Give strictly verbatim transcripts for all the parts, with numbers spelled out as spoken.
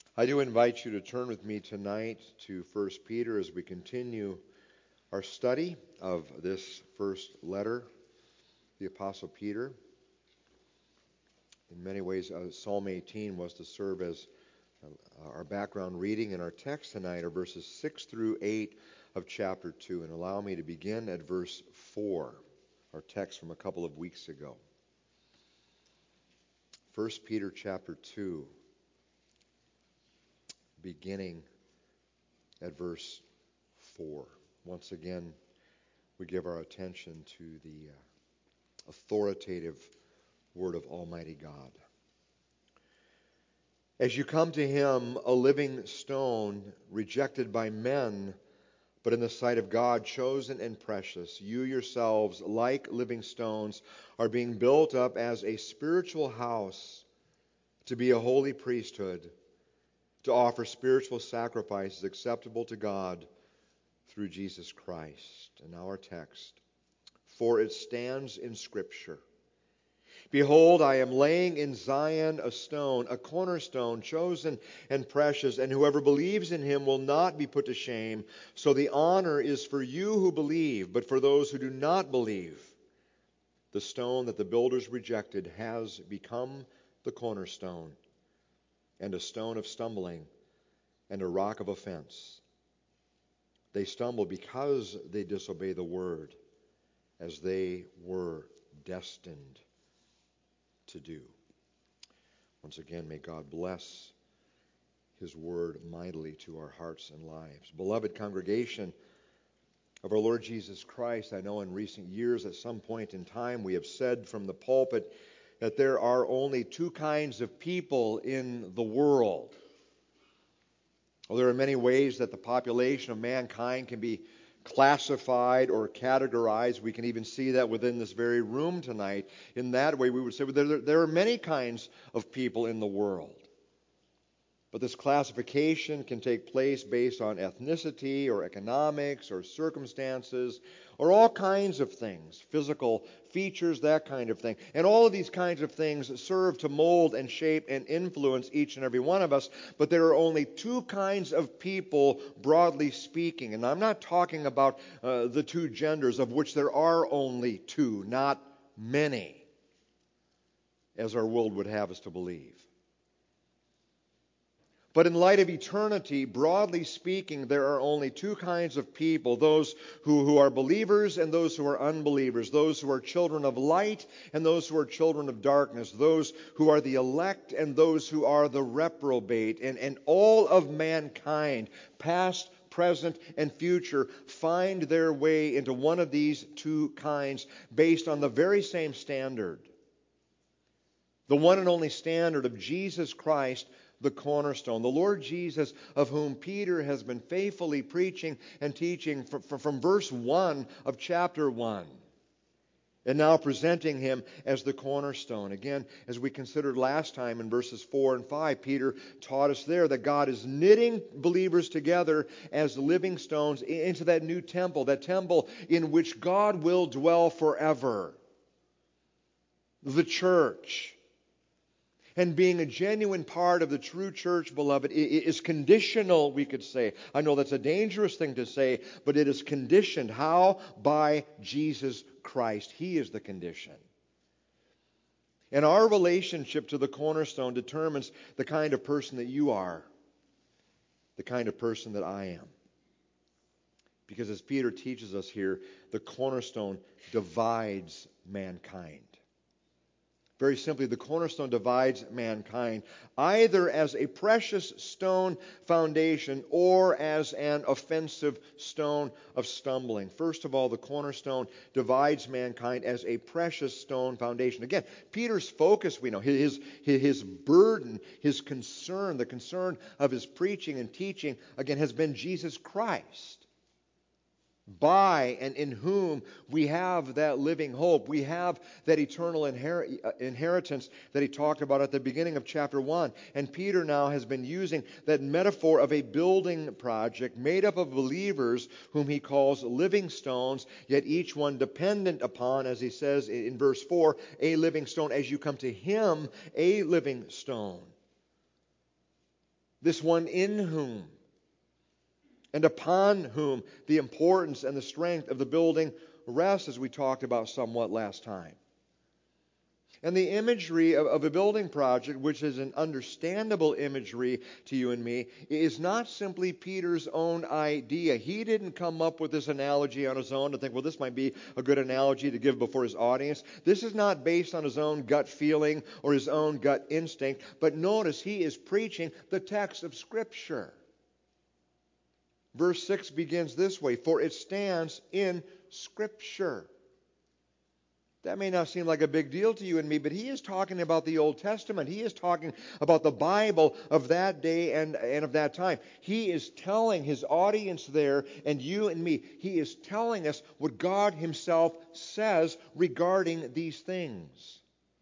I do invite you to turn with me tonight to First Peter as we continue our study of this first letter, the Apostle Peter. In many ways, uh, Psalm eighteen was to serve as uh, our background reading, and our text tonight are verses six through eight of chapter two. And allow me to begin at verse four, our text from a couple of weeks ago. First Peter chapter two, beginning at verse four. Once again, we give our attention to the uh, authoritative word of Almighty God. As you come to him, a living stone, rejected by men, but in the sight of God, chosen and precious, you yourselves, like living stones, are being built up as a spiritual house to be a holy priesthood, to offer spiritual sacrifices acceptable to God through Jesus Christ. And now our text. For it stands in Scripture, behold, I am laying in Zion a stone, a cornerstone, chosen and precious, and whoever believes in him will not be put to shame. So the honor is for you who believe, but for those who do not believe, the stone that the builders rejected has become the cornerstone, and a stone of stumbling, and a rock of offense. They stumble because they disobey the word, as they were destined to do. Once again, may God bless his word mightily to our hearts and lives. Beloved congregation of our Lord Jesus Christ, I know in recent years at some point in time we have said from the pulpit that there are only two kinds of people in the world. Well, there are many ways that the population of mankind can be classified or categorized. We can even see that within this very room tonight. In that way, we would say well, there, there are many kinds of people in the world. But this classification can take place based on ethnicity or economics or circumstances or all kinds of things, physical features, that kind of thing. And all of these kinds of things serve to mold and shape and influence each and every one of us. But there are only two kinds of people, broadly speaking. And I'm not talking about uh, the two genders, of which there are only two, not many, as our world would have us to believe. But in light of eternity, broadly speaking, there are only two kinds of people, those who, who are believers and those who are unbelievers, those who are children of light and those who are children of darkness, those who are the elect and those who are the reprobate. And, and all of mankind, past, present, and future, find their way into one of these two kinds based on the very same standard. The one and only standard of Jesus Christ, the cornerstone, the Lord Jesus, of whom Peter has been faithfully preaching and teaching from, from, from verse one of chapter one, and now presenting him as the cornerstone. Again, as we considered last time in verses four and five, Peter taught us there that God is knitting believers together as living stones into that new temple, that temple in which God will dwell forever, the church. And being a genuine part of the true church, beloved, is conditional, we could say. I know that's a dangerous thing to say, but it is conditioned. How? By Jesus Christ. He is the condition. And our relationship to the cornerstone determines the kind of person that you are, the kind of person that I am. Because as Peter teaches us here, the cornerstone divides mankind. Very simply, the cornerstone divides mankind either as a precious stone foundation or as an offensive stone of stumbling. First of all, the cornerstone divides mankind as a precious stone foundation. Again, Peter's focus, we know, his, his, his burden, his concern, the concern of his preaching and teaching, again, has been Jesus Christ. By and in whom we have that living hope. We have that eternal inher- inheritance that he talked about at the beginning of chapter one. And Peter now has been using that metaphor of a building project made up of believers whom he calls living stones, yet each one dependent upon, as he says in verse four, a living stone. As you come to him, a living stone. this one in whom and upon whom the importance and the strength of the building rests, as we talked about somewhat last time. And the imagery of, of a building project, which is an understandable imagery to you and me, is not simply Peter's own idea. He didn't come up with this analogy on his own to think, well, this might be a good analogy to give before his audience. This is not based on his own gut feeling or his own gut instinct. But notice, he is preaching the text of Scripture. Verse six begins this way, for it stands in Scripture. That may not seem like a big deal to you and me, but he is talking about the Old Testament. He is talking about the Bible of that day and, and of that time. He is telling his audience there, and you and me, he is telling us what God himself says regarding these things.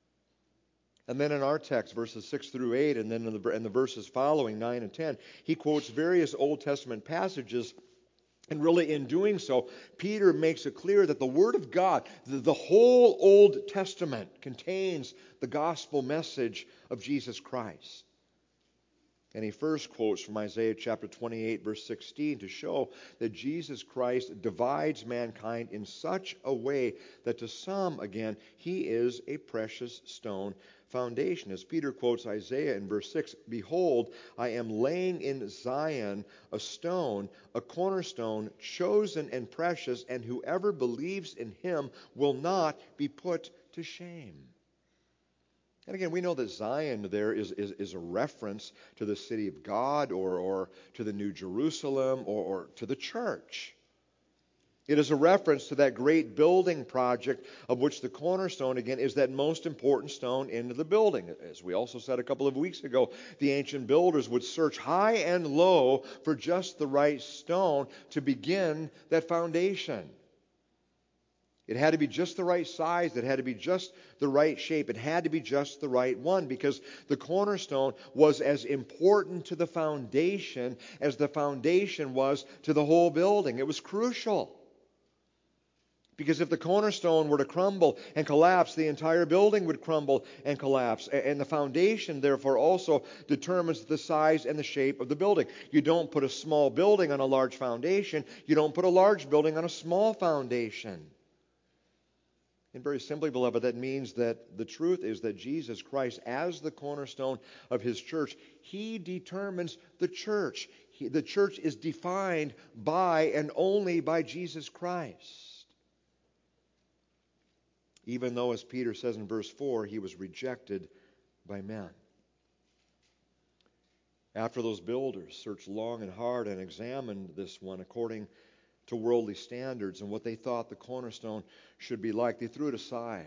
And then in our text, verses six through eight, and then in the, in the verses following, nine and ten, he quotes various Old Testament passages. And really, in doing so, Peter makes it clear that the Word of God, the, the whole Old Testament, contains the gospel message of Jesus Christ. And he first quotes from Isaiah chapter twenty-eight, verse sixteen, to show that Jesus Christ divides mankind in such a way that to some, again, he is a precious stone foundation. As Peter quotes Isaiah in verse six, behold, I am laying in Zion a stone, a cornerstone, chosen and precious, and whoever believes in him will not be put to shame. And again, we know that Zion there is, is, is a reference to the city of God or, or to the New Jerusalem or, or to the church. It is a reference to that great building project of which the cornerstone, again, is that most important stone into the building. As we also said a couple of weeks ago, the ancient builders would search high and low for just the right stone to begin that foundation. It had to be just the right size. It had to be just the right shape. It had to be just the right one, because the cornerstone was as important to the foundation as the foundation was to the whole building. It was crucial. Because if the cornerstone were to crumble and collapse, the entire building would crumble and collapse. And the foundation, therefore, also determines the size and the shape of the building. You don't put a small building on a large foundation. You don't put a large building on a small foundation. And very simply, beloved, that means that the truth is that Jesus Christ, as the cornerstone of his church, he determines the church. He, the church is defined by and only by Jesus Christ. Even though, as Peter says in verse four, he was rejected by men. After those builders searched long and hard and examined this one according to worldly standards and what they thought the cornerstone should be like, they threw it aside.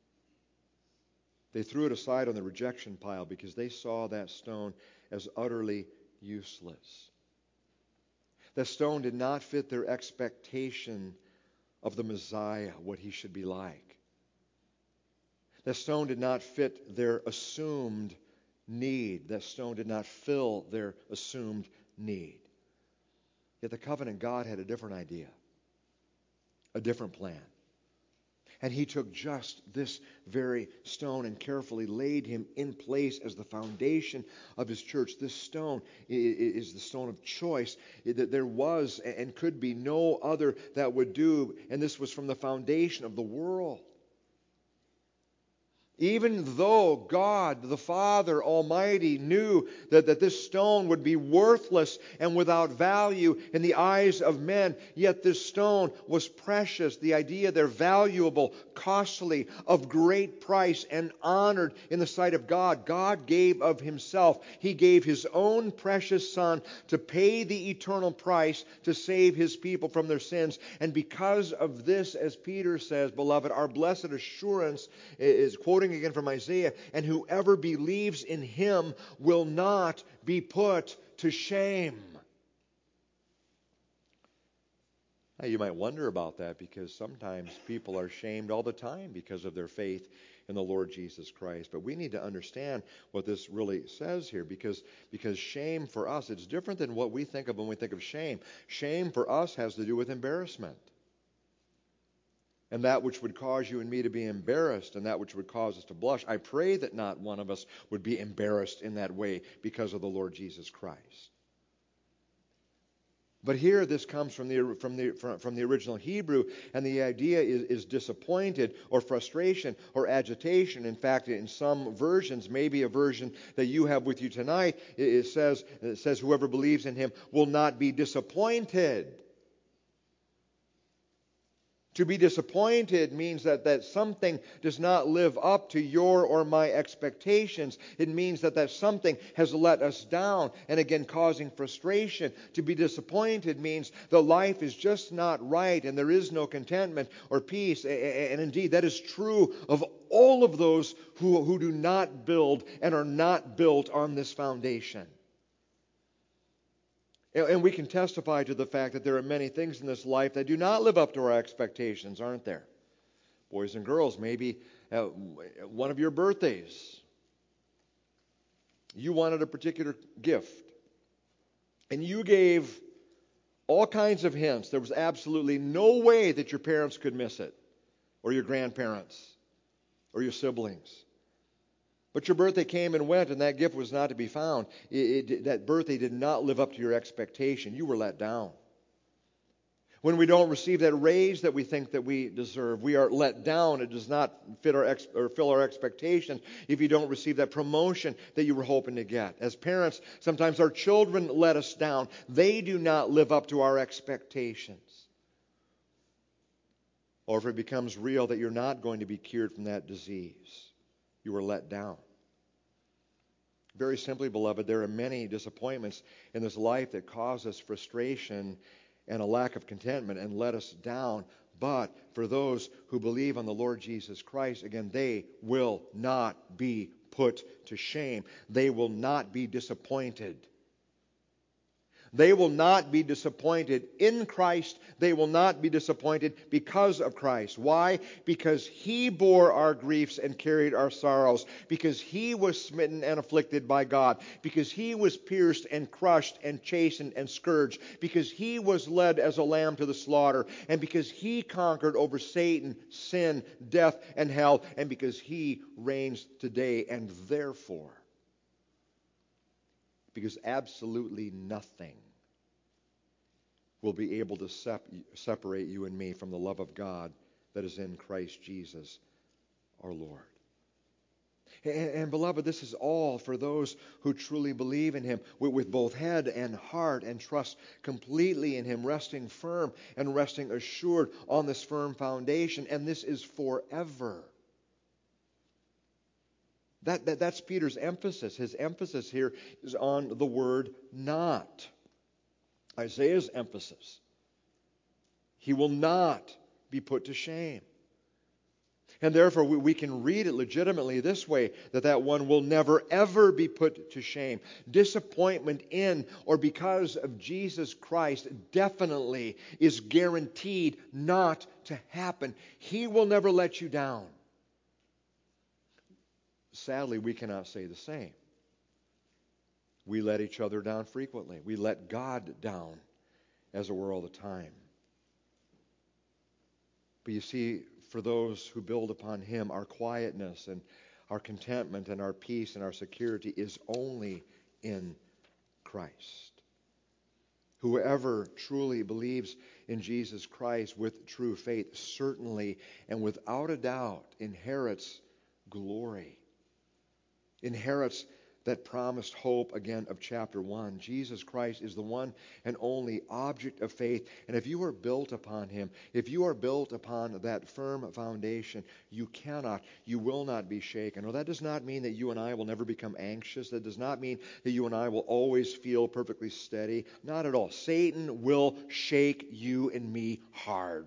They threw it aside on the rejection pile because they saw that stone as utterly useless. That stone did not fit their expectation of the Messiah, what he should be like. That stone did not fit their assumed need. That stone did not fill their assumed need. Yet the covenant God had a different idea, a different plan. And he took just this very stone and carefully laid him in place as the foundation of his church. This stone is the stone of choice. There was and could be no other that would do, and this was from the foundation of the world. Even though God, the Father Almighty, knew that, that this stone would be worthless and without value in the eyes of men, yet this stone was precious. The idea they're valuable, costly, of great price, and honored in the sight of God. God gave of himself. He gave his own precious Son to pay the eternal price to save his people from their sins. And because of this, as Peter says, beloved, our blessed assurance is, quoting again from Isaiah, and whoever believes in him will not be put to shame. Now, you might wonder about that, because sometimes people are shamed all the time because of their faith in the Lord Jesus Christ. But we need to understand what this really says here, because, because shame for us, it's different than what we think of when we think of shame. Shame for us has to do with embarrassment. and that which would cause you and me to be embarrassed, and that which would cause us to blush. I pray that not one of us would be embarrassed in that way because of the Lord Jesus Christ. But here this comes from the, from the, from the original Hebrew, and the idea is, is disappointed or frustration or agitation. In fact, in some versions, maybe a version that you have with you tonight, it says, it says whoever believes in him will not be disappointed. To be disappointed means that, that something does not live up to your or my expectations. It means that that something has let us down, and again causing frustration. To be disappointed means the life is just not right and there is no contentment or peace. And indeed, that is true of all of those who, who do not build and are not built on this foundation. And we can testify to the fact that there are many things in this life that do not live up to our expectations, aren't there? Boys and girls, maybe uh, one of your birthdays, you wanted a particular gift, and you gave all kinds of hints. There was absolutely no way that your parents could miss it, or your grandparents, or your siblings. But your birthday came and went, and that gift was not to be found. It, it, that birthday did not live up to your expectation. You were let down. When we don't receive that raise that we think that we deserve, we are let down. It does not fit our ex, or fill our expectations if you don't receive that promotion that you were hoping to get. As parents, sometimes our children let us down. They do not live up to our expectations. Or if it becomes real that you're not going to be cured from that disease, you were let down. Very simply, beloved, there are many disappointments in this life that cause us frustration and a lack of contentment and let us down. But for those who believe on the Lord Jesus Christ, again, they will not be put to shame. They will not be disappointed. They will not be disappointed in Christ. They will not be disappointed because of Christ. Why? Because He bore our griefs and carried our sorrows. Because He was smitten and afflicted by God. Because He was pierced and crushed and chastened and scourged. Because He was led as a lamb to the slaughter. And because He conquered over Satan, sin, death, and hell. And because He reigns today. And therefore, because absolutely nothing will be able to sep- separate you and me from the love of God that is in Christ Jesus our Lord. And, and beloved, this is all for those who truly believe in Him with, with both head and heart and trust completely in Him, resting firm and resting assured on this firm foundation. And this is forever. That, that, that's Peter's emphasis. His emphasis here is on the word not. Isaiah's emphasis. He will not be put to shame. And therefore we, we can read it legitimately this way, that that one will never ever be put to shame. Disappointment in or because of Jesus Christ definitely is guaranteed not to happen. He will never let you down. Sadly, we cannot say the same. We let each other down frequently. We let God down, as it were, all the time. But you see, for those who build upon Him, our quietness and our contentment and our peace and our security is only in Christ. Whoever truly believes in Jesus Christ with true faith certainly and without a doubt inherits glory. Inherits that promised hope again of chapter one. Jesus Christ is the one and only object of faith. And if you are built upon Him, if you are built upon that firm foundation, you cannot, you will not be shaken. Now, that does not mean that you and I will never become anxious. That does not mean that you and I will always feel perfectly steady. Not at all. Satan will shake you and me hard.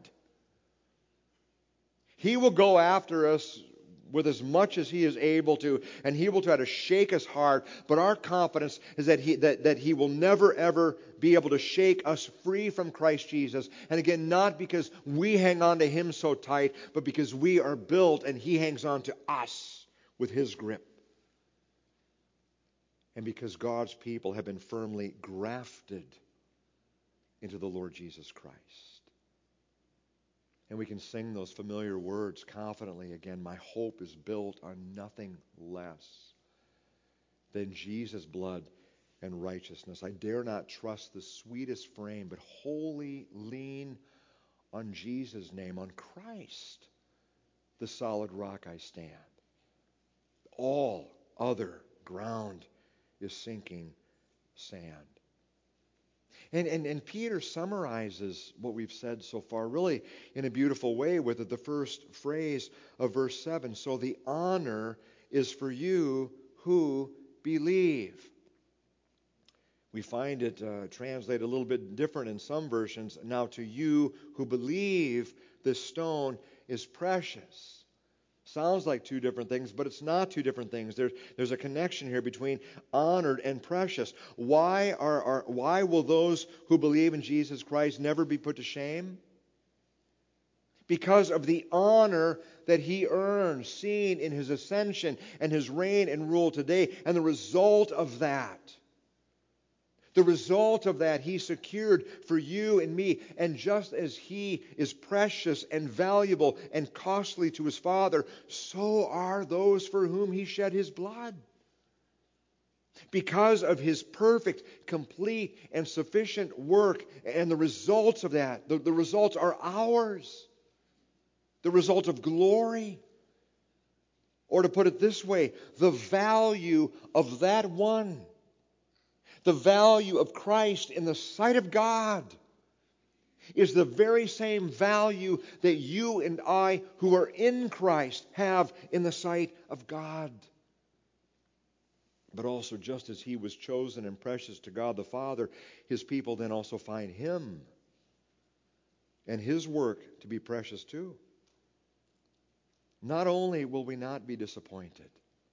He will go after us with as much as he is able to, and he will try to shake us hard. But our confidence is that he that, that he will never ever be able to shake us free from Christ Jesus. And again, not because we hang on to Him so tight, but because we are built and He hangs on to us with His grip. And because God's people have been firmly grafted into the Lord Jesus Christ. And we can sing those familiar words confidently again. My hope is built on nothing less than Jesus' blood and righteousness. I dare not trust the sweetest frame, but wholly lean on Jesus' name, on Christ, the solid rock I stand. All other ground is sinking sand. And, and, and Peter summarizes what we've said so far really in a beautiful way with the first phrase of verse seven. So the honor is for you who believe. We find it uh, translated a little bit different in some versions. Now to you who believe, this stone is precious. Sounds like two different things, but it's not two different things. There's, there's a connection here between honored and precious. Why are, are why will those who believe in Jesus Christ never be put to shame? Because of the honor that he earned, seen in his ascension and his reign and rule today. And the result of that, the result of that he secured for you and me. And just as he is precious and valuable and costly to his Father, so are those for whom he shed his blood. Because of his perfect, complete, and sufficient work and the results of that, the, the results are ours. The result of glory. Or to put it this way, the value of that one, the value of Christ in the sight of God, is the very same value that you and I who are in Christ have in the sight of God. But also, just as he was chosen and precious to God the Father, his people then also find him and his work to be precious too. Not only will we not be disappointed,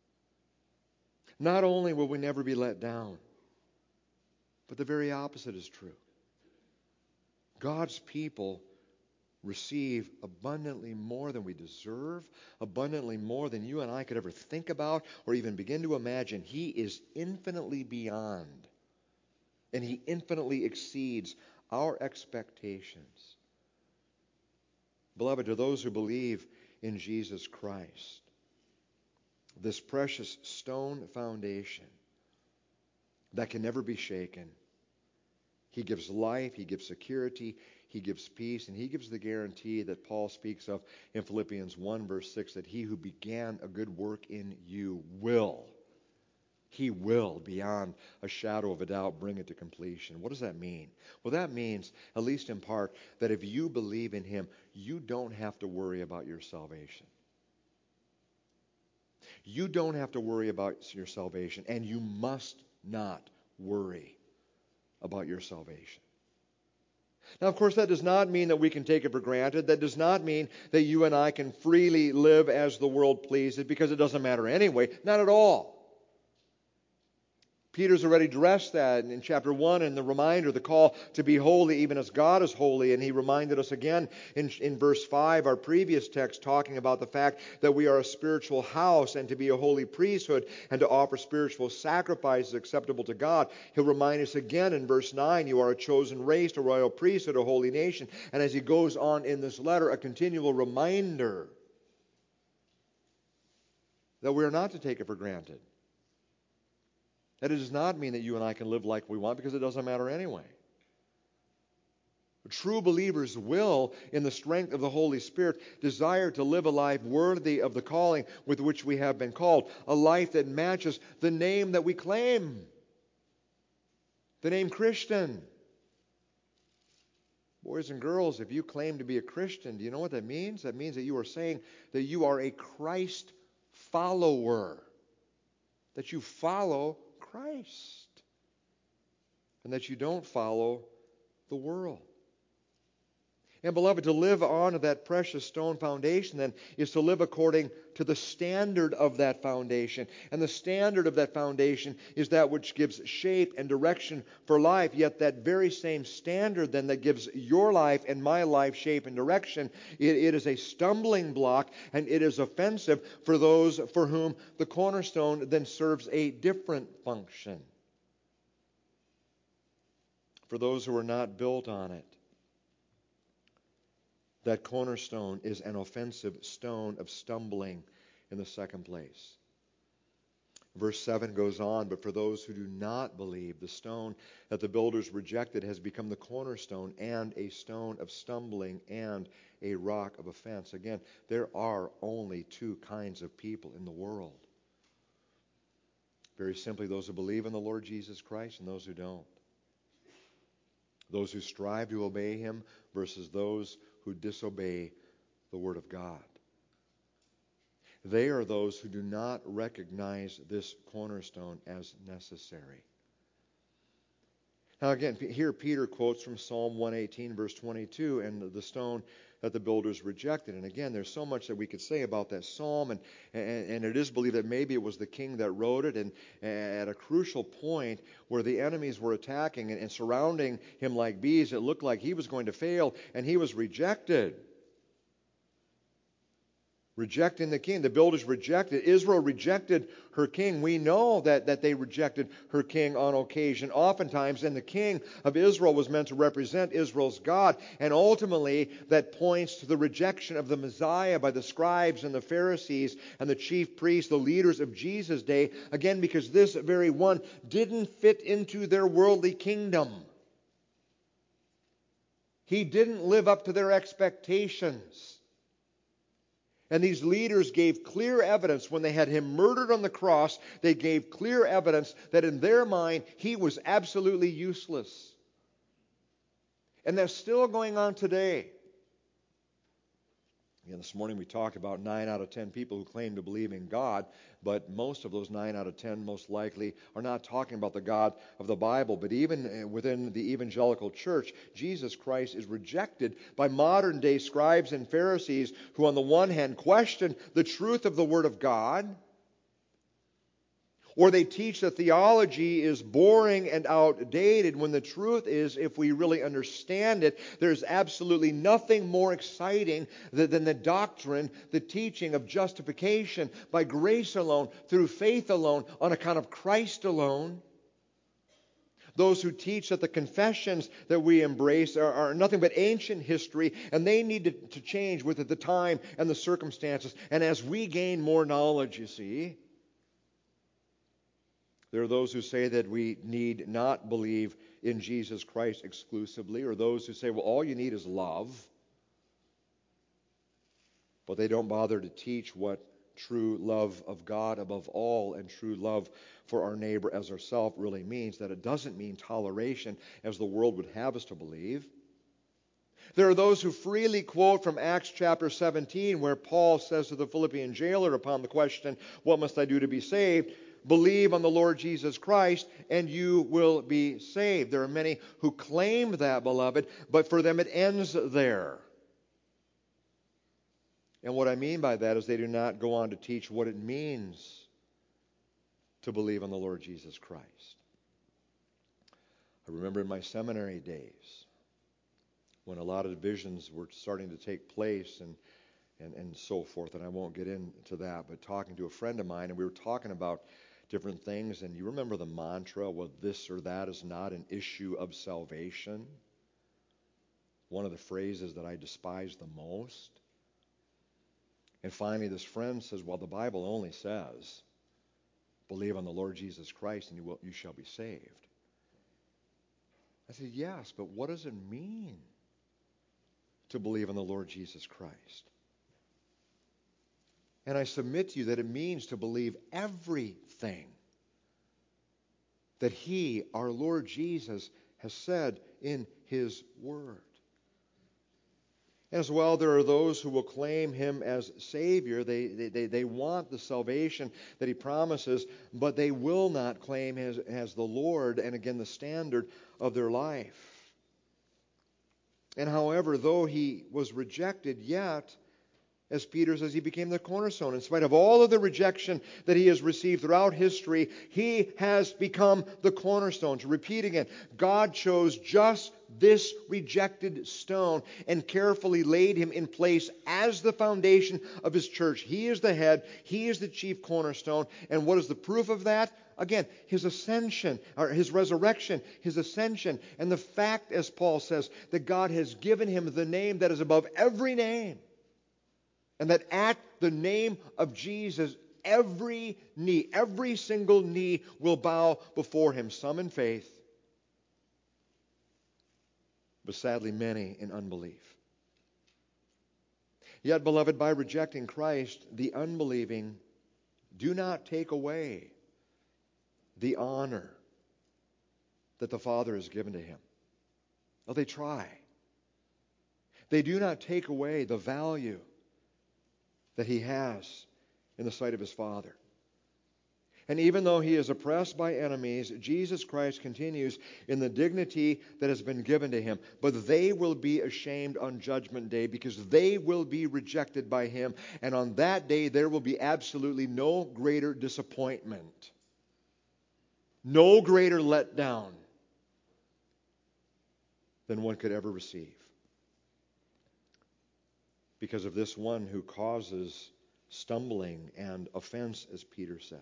not only will we never be let down, but the very opposite is true. God's people receive abundantly more than we deserve, abundantly more than you and I could ever think about or even begin to imagine. He is infinitely beyond, and he infinitely exceeds our expectations. Beloved, to those who believe in Jesus Christ, this precious stone foundation that can never be shaken, he gives life, he gives security, he gives peace, and he gives the guarantee that Paul speaks of in Philippians one verse six, that he who began a good work in you will, he will, beyond a shadow of a doubt, bring it to completion. What does that mean? Well, that means, at least in part, that if you believe in him, you don't have to worry about your salvation. You don't have to worry about your salvation, and you must not worry about your salvation. Now, of course, that does not mean that we can take it for granted. That does not mean that you and I can freely live as the world pleases, because it doesn't matter anyway. Not at all. Peter's already addressed that in chapter one in the reminder, the call to be holy even as God is holy. And he reminded us again in, in verse five, our previous text, talking about the fact that we are a spiritual house and to be a holy priesthood and to offer spiritual sacrifices acceptable to God. He'll remind us again in verse nine, you are a chosen race, a royal priesthood, a holy nation. And as he goes on in this letter, a continual reminder that we are not to take it for granted. That it does not mean that you and I can live like we want, because it doesn't matter anyway. True believers will, in the strength of the Holy Spirit, desire to live a life worthy of the calling with which we have been called, a life that matches the name that we claim, the name Christian. Boys and girls, if you claim to be a Christian, do you know what that means? That means that you are saying that you are a Christ follower, that you follow Christ, and that you don't follow the world. And beloved, to live on that precious stone foundation then is to live according to the standard of that foundation. And the standard of that foundation is that which gives shape and direction for life. Yet that very same standard then that gives your life and my life shape and direction, it, it is a stumbling block and it is offensive for those for whom the cornerstone then serves a different function. For those who are not built on it. That cornerstone is an offensive stone of stumbling in the second place. Verse seven goes on, but for those who do not believe, the stone that the builders rejected has become the cornerstone and a stone of stumbling and a rock of offense. Again, there are only two kinds of people in the world. Very simply, those who believe in the Lord Jesus Christ and those who don't. Those who strive to obey Him versus those who disobey the Word of God. They are those who do not recognize this cornerstone as necessary. Now again, here Peter quotes from Psalm one eighteen, verse twenty-two, and the stone that the builders rejected. And again, there's so much that we could say about that psalm, and, and, and it is believed that maybe it was the king that wrote it, and at a crucial point where the enemies were attacking and, and surrounding him like bees, it looked like he was going to fail, and he was rejected. Rejecting the king. The builders rejected. Israel rejected her king. We know that, that they rejected her king on occasion, oftentimes, and the king of Israel was meant to represent Israel's God, and ultimately that points to the rejection of the Messiah by the scribes and the Pharisees and the chief priests, the leaders of Jesus' day, again because this very one didn't fit into their worldly kingdom. He didn't live up to their expectations. And these leaders gave clear evidence when they had him murdered on the cross. They gave clear evidence that in their mind he was absolutely useless. And that's still going on today. Again, this morning we talked about nine out of ten people who claim to believe in God, but most of those nine out of ten most likely are not talking about the God of the Bible. But even within the evangelical church, Jesus Christ is rejected by modern day scribes and Pharisees who on the one hand question the truth of the Word of God, or they teach that theology is boring and outdated when the truth is, if we really understand it, there's absolutely nothing more exciting than the doctrine, the teaching of justification by grace alone, through faith alone, on account of Christ alone. Those who teach that the confessions that we embrace are, are nothing but ancient history, and they need to, to change with the time and the circumstances. And as we gain more knowledge, you see, there are those who say that we need not believe in Jesus Christ exclusively, or those who say, well, all you need is love. But they don't bother to teach what true love of God above all and true love for our neighbor as ourselves really means, that it doesn't mean toleration as the world would have us to believe. There are those who freely quote from Acts chapter seventeen, where Paul says to the Philippian jailer upon the question, what must I do to be saved? Believe on the Lord Jesus Christ, and you will be saved. There are many who claim that, beloved, but for them it ends there. And what I mean by that is they do not go on to teach what it means to believe on the Lord Jesus Christ. I remember in my seminary days when a lot of divisions were starting to take place and and, and so forth, and I won't get into that, but talking to a friend of mine, and we were talking about different things, and you remember the mantra, well, this or that is not an issue of salvation. One of the phrases that I despise the most. And finally, this friend says, well, the Bible only says, believe on the Lord Jesus Christ and you will, you shall be saved. I said, yes, but what does it mean to believe on the Lord Jesus Christ? And I submit to you that it means to believe everything that He, our Lord Jesus, has said in His Word. As well, there are those who will claim Him as Savior. They, they, they want the salvation that He promises, but they will not claim Him as, as the Lord and, again, the standard of their life. And however, though He was rejected, yet, As Peter says, he became the cornerstone. In spite of all of the rejection that he has received throughout history, he has become the cornerstone. To repeat again, God chose just this rejected stone and carefully laid him in place as the foundation of his church. He is the head. He is the chief cornerstone. And what is the proof of that? Again, his ascension, or his resurrection, his ascension, and the fact, as Paul says, that God has given him the name that is above every name. And that at the name of Jesus, every knee, every single knee will bow before him. Some in faith, but sadly many in unbelief. Yet, beloved, by rejecting Christ, the unbelieving do not take away the honor that the Father has given to him. Well, they try. They do not take away the value that he has in the sight of his Father. And even though he is oppressed by enemies, Jesus Christ continues in the dignity that has been given to him. But they will be ashamed on Judgment Day because they will be rejected by him. And on that day, there will be absolutely no greater disappointment, no greater letdown than one could ever receive. Because of this one who causes stumbling and offense, as Peter says.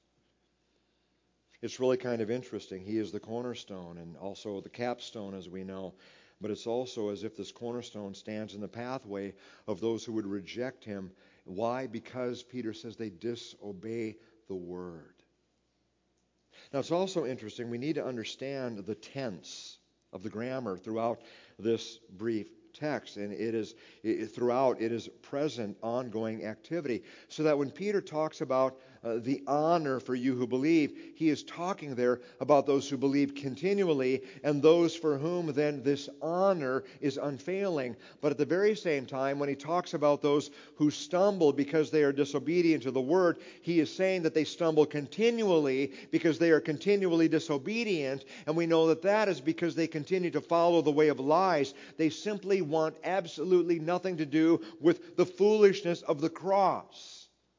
It's really kind of interesting. He is the cornerstone and also the capstone, as we know. But it's also as if this cornerstone stands in the pathway of those who would reject him. Why? Because, Peter says, they disobey the word. Now, it's also interesting. We need to understand the tense of the grammar throughout this brief text, and it is it, throughout it is present ongoing activity, so that when Peter talks about uh, the honor for you who believe, he is talking there about those who believe continually and those for whom then this honor is unfailing. But at the very same time, when he talks about those who stumble because they are disobedient to the word, he is saying that they stumble continually because they are continually disobedient, and we know that that is because they continue to follow the way of lies. They simply want absolutely nothing to do with the foolishness of the cross.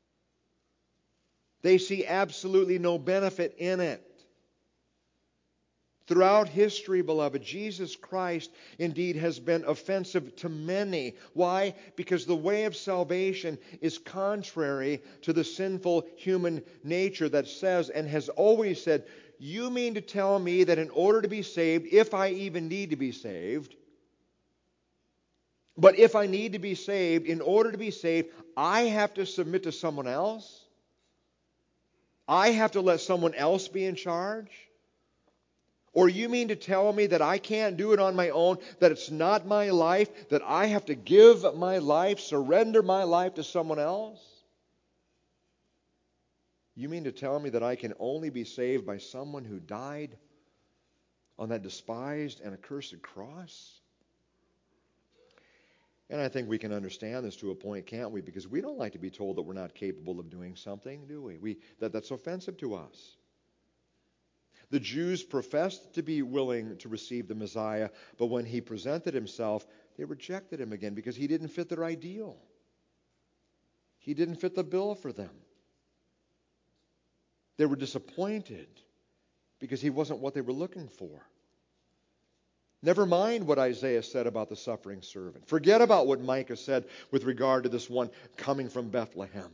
They see absolutely no benefit in it. Throughout history, beloved, Jesus Christ indeed has been offensive to many. Why? Because the way of salvation is contrary to the sinful human nature that says and has always said, you mean to tell me that in order to be saved, if I even need to be saved, but if I need to be saved, in order to be saved, I have to submit to someone else? I have to let someone else be in charge? Or you mean to tell me that I can't do it on my own, that it's not my life, that I have to give my life, surrender my life to someone else? You mean to tell me that I can only be saved by someone who died on that despised and accursed cross? And I think we can understand this to a point, can't we? Because we don't like to be told that we're not capable of doing something, do we? we that, that's offensive to us. The Jews professed to be willing to receive the Messiah, but when he presented himself, they rejected him again because he didn't fit their ideal. He didn't fit the bill for them. They were disappointed because he wasn't what they were looking for. Never mind what Isaiah said about the suffering servant. Forget about what Micah said with regard to this one coming from Bethlehem.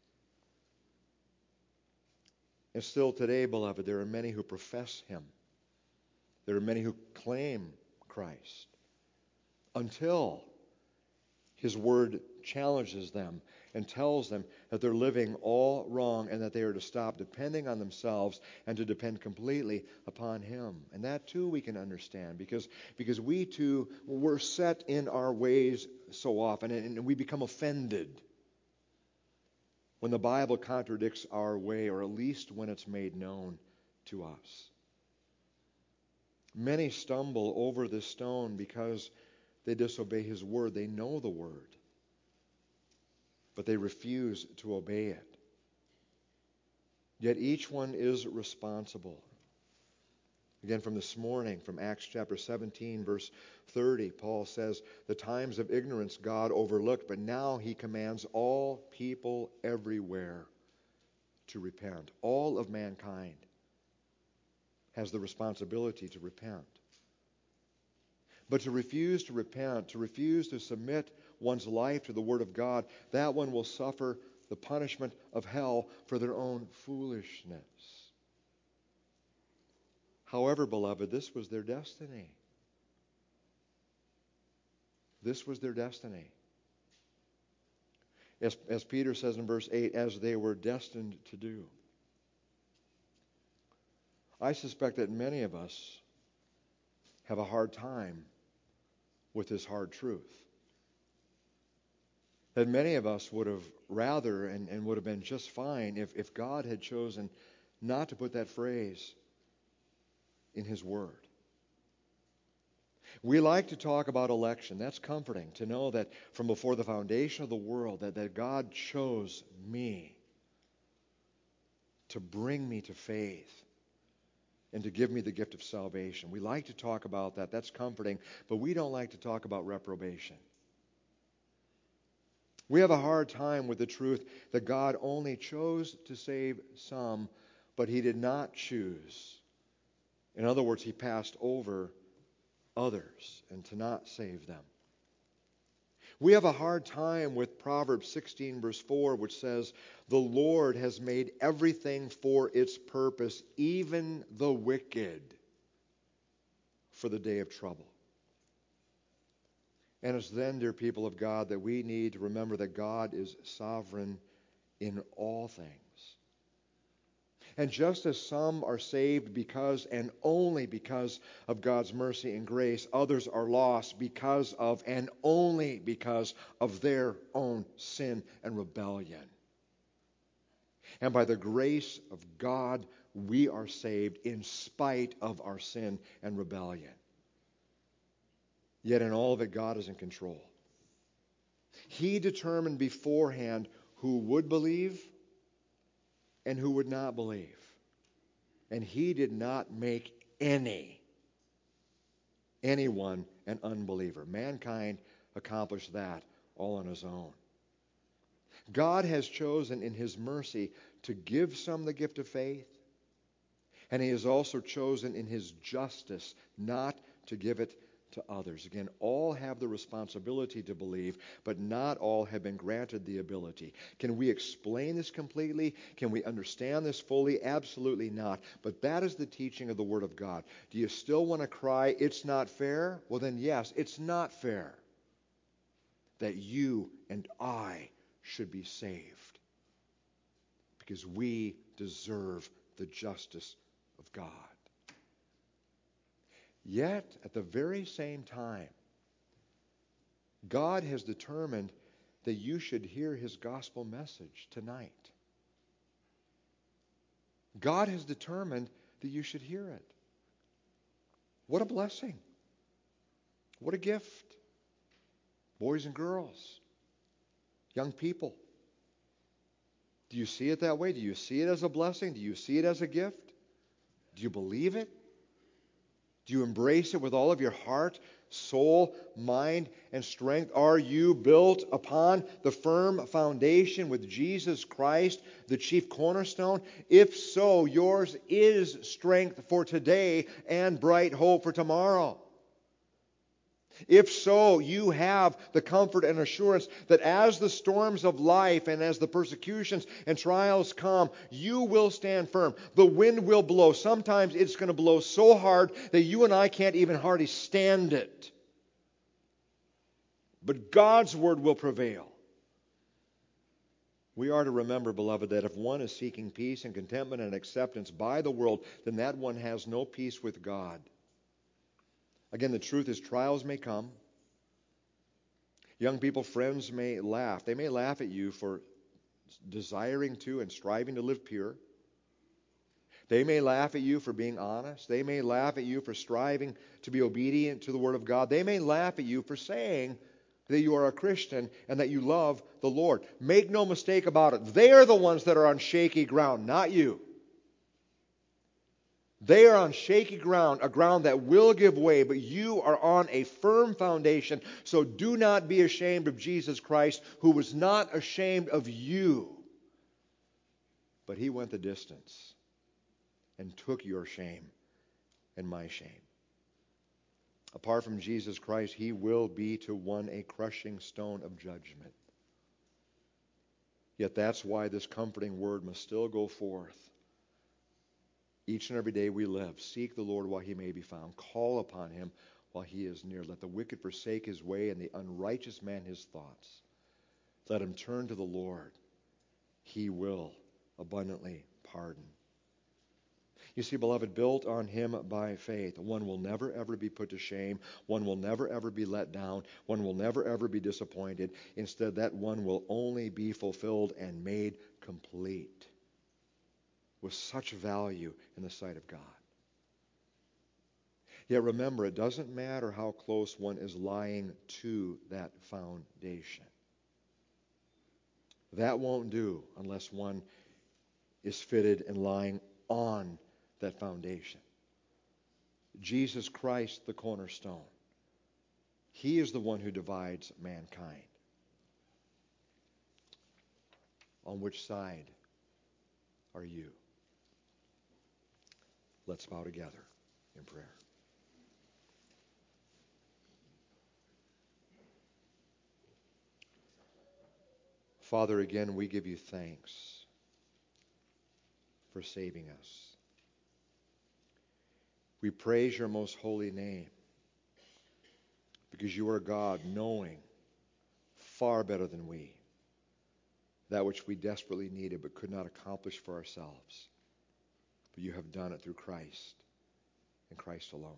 And still today, beloved, there are many who profess him. There are many who claim Christ until his word challenges them and tells them that they're living all wrong and that they are to stop depending on themselves and to depend completely upon him. And that too we can understand because, because we too, we're set in our ways so often and we become offended when the Bible contradicts our way, or at least when it's made known to us. Many stumble over this stone because they disobey his word. They know the word, but they refuse to obey it. Yet each one is responsible. Again, from this morning, from Acts chapter seventeen, verse thirty, Paul says, the times of ignorance God overlooked, but now he commands all people everywhere to repent. All of mankind has the responsibility to repent. But to refuse to repent, to refuse to submit one's life to the Word of God, that one will suffer the punishment of hell for their own foolishness. However, beloved, this was their destiny. This was their destiny. As, as Peter says in verse eight, as they were destined to do. I suspect that many of us have a hard time with this hard truth. That many of us would have rather and, and would have been just fine if, if God had chosen not to put that phrase in His Word. We like to talk about election. That's comforting to know that from before the foundation of the world that, that God chose me to bring me to faith and to give me the gift of salvation. We like to talk about that. That's comforting. But we don't like to talk about reprobation. We have a hard time with the truth that God only chose to save some, but He did not choose. In other words, He passed over others and to not save them. We have a hard time with Proverbs sixteen, verse four, which says, the Lord has made everything for its purpose, even the wicked, for the day of trouble. And it's then, dear people of God, that we need to remember that God is sovereign in all things. And just as some are saved because and only because of God's mercy and grace, others are lost because of and only because of their own sin and rebellion. And by the grace of God, we are saved in spite of our sin and rebellion. Yet in all of it, God is in control. He determined beforehand who would believe and who would not believe. And He did not make any, anyone an unbeliever. Mankind accomplished that all on his own. God has chosen in His mercy to give some the gift of faith, and He has also chosen in His justice not to give it to others. Again, all have the responsibility to believe, but not all have been granted the ability. Can we explain this completely? Can we understand this fully? Absolutely not. But that is the teaching of the Word of God. Do you still want to cry, it's not fair? Well then, yes, it's not fair that you and I should be saved, because we deserve the justice of God. Yet, at the very same time, God has determined that you should hear His gospel message tonight. God has determined that you should hear it. What a blessing. What a gift. Boys and girls, young people. Do you see it that way? Do you see it as a blessing? Do you see it as a gift? Do you believe it? Do you embrace it with all of your heart, soul, mind, and strength? Are you built upon the firm foundation with Jesus Christ, the chief cornerstone? If so, yours is strength for today and bright hope for tomorrow. If so, you have the comfort and assurance that as the storms of life and as the persecutions and trials come, you will stand firm. The wind will blow. Sometimes it's going to blow so hard that you and I can't even hardly stand it. But God's word will prevail. We are to remember, beloved, that if one is seeking peace and contentment and acceptance by the world, then that one has no peace with God. Again, the truth is trials may come. Young people, friends may laugh. They may laugh at you for desiring to and striving to live pure. They may laugh at you for being honest. They may laugh at you for striving to be obedient to the Word of God. They may laugh at you for saying that you are a Christian and that you love the Lord. Make no mistake about it. They are the ones that are on shaky ground, not you. They are on shaky ground, a ground that will give way, but you are on a firm foundation. So do not be ashamed of Jesus Christ, who was not ashamed of you, but he went the distance and took your shame and my shame. Apart from Jesus Christ, he will be to one a crushing stone of judgment. Yet that's why this comforting word must still go forth. Each and every day we live, seek the Lord while he may be found. Call upon him while he is near. Let the wicked forsake his way and the unrighteous man his thoughts. Let him turn to the Lord. He will abundantly pardon. You see, beloved, built on him by faith, one will never ever be put to shame. One will never ever be let down. One will never ever be disappointed. Instead, that one will only be fulfilled and made complete with such value in the sight of God. Yet remember, it doesn't matter how close one is lying to that foundation. That won't do unless one is fitted and lying on that foundation. Jesus Christ, the cornerstone. He is the one who divides mankind. On which side are you? Let's bow together in prayer. Father, again, we give you thanks for saving us. We praise your most holy name because you are God, knowing far better than we that which we desperately needed but could not accomplish for ourselves. But you have done it through Christ and Christ alone.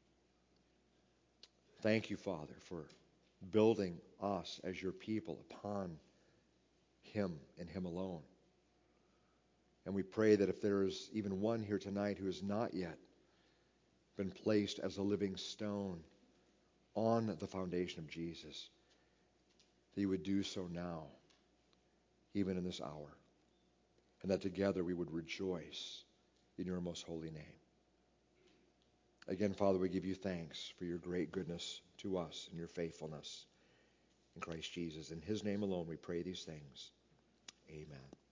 Thank you, Father, for building us as your people upon him and him alone. And we pray that if there is even one here tonight who has not yet been placed as a living stone on the foundation of Jesus, that you would do so now, even in this hour, and that together we would rejoice in your most holy name. Again, Father, we give you thanks for your great goodness to us and your faithfulness in Christ Jesus. In his name alone we pray these things. Amen.